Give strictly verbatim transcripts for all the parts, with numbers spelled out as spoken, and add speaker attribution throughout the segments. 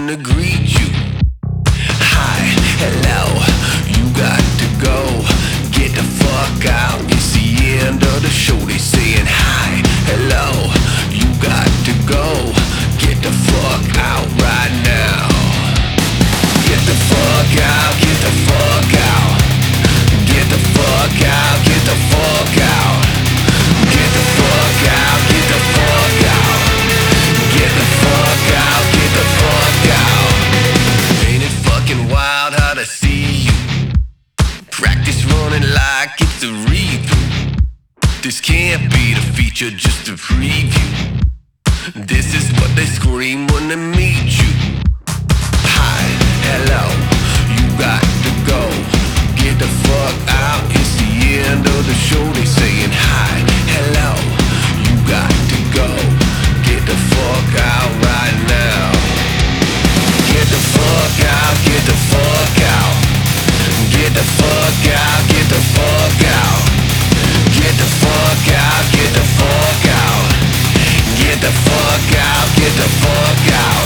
Speaker 1: screaming to greet you. Hi, hello, you got to go. Get the fuck out, it's the end of the show. They saying hi, hello, you got to go. Get the fuck out right now. Get the fuck out, get the fuck out. Get the fuck out, get the fuck out. Get the fuck out, get the fuck out. Get the fuck out, get the fuck out. Ain't it fucking wild how to see you? Practice running like it's a reboot. This can't be the feature, just a preview. This is what they scream when they meet you. Hi, hello, you got to go. Get the fuck out, it's the end of the show. They saying hi, hello, you got to go. Get the fuck out right now. Get the fuck out, get the fuck out. Get the fuck out, get the fuck out. Get the fuck out, get the fuck out. Get the fuck out, get the fuck out.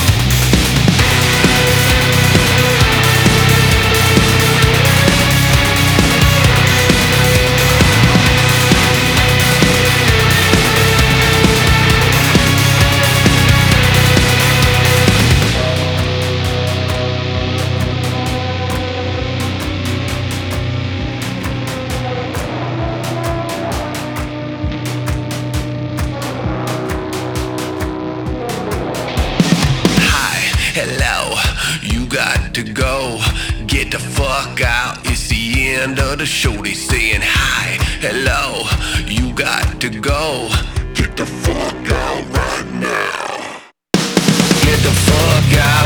Speaker 1: Hello, you got to go. Get the fuck out, it's the end of the show. They saying hi, hello, you got to go. Get the fuck out right now. Get the fuck out.